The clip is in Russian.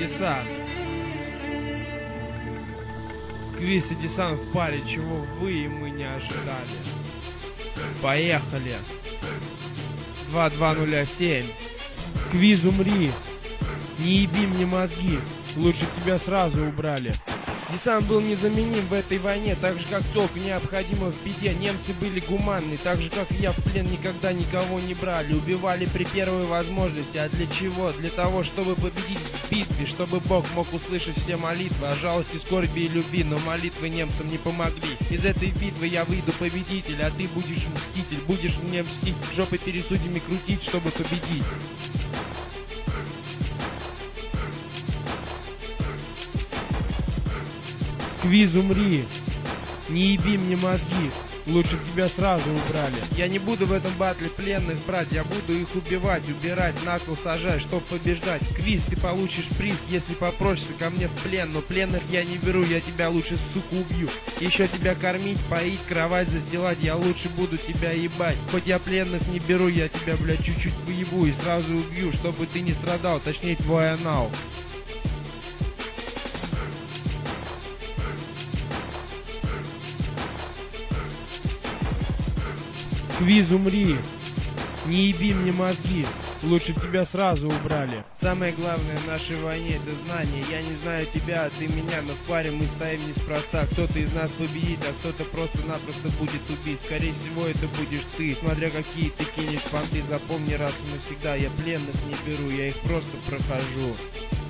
десант. Квиз и десант в паре, чего вы и мы не ожидали. Поехали. 2207. Квиз, умри. Не еби мне мозги. Лучше тебя сразу убрали. Десант был незаменим в этой войне, так же как толк необходимо в беде. Немцы были гуманны, так же как и я, в плен никогда никого не брали. Убивали при первой возможности, а для чего? Для того, чтобы победить в битве, чтобы Бог мог услышать все молитвы о жалости, скорби и любви. Но молитвы немцам не помогли. Из этой битвы я выйду победитель, а ты будешь мститель. Будешь мне мстить, жопой пересудьями крутить, чтобы победить. Квиз, умри. Не еби мне мозги. Лучше тебя сразу убрали. Я не буду в этом батле пленных брать. Я буду их убивать, убирать, на кол сажать, чтоб побеждать. Квиз, ты получишь приз, если попросишься ко мне в плен. Но пленных я не беру, я тебя лучше, сука, убью. Еще тебя кормить, поить, кровать застилать. Я лучше буду тебя ебать. Хоть я пленных не беру, я тебя, блядь, чуть-чуть поебу и сразу убью, чтобы ты не страдал, точнее твой анал. Квиз, умри. Не еби мне мозги. Лучше тебя сразу убрали. Самое главное в нашей войне — это знание. Я не знаю тебя, а ты меня, но в паре мы стоим неспроста. Кто-то из нас победит, а кто-то просто-напросто будет убить. Скорее всего, это будешь ты. Смотря какие ты кинешь понты, запомни раз и навсегда. Я пленных не беру, я их просто прохожу.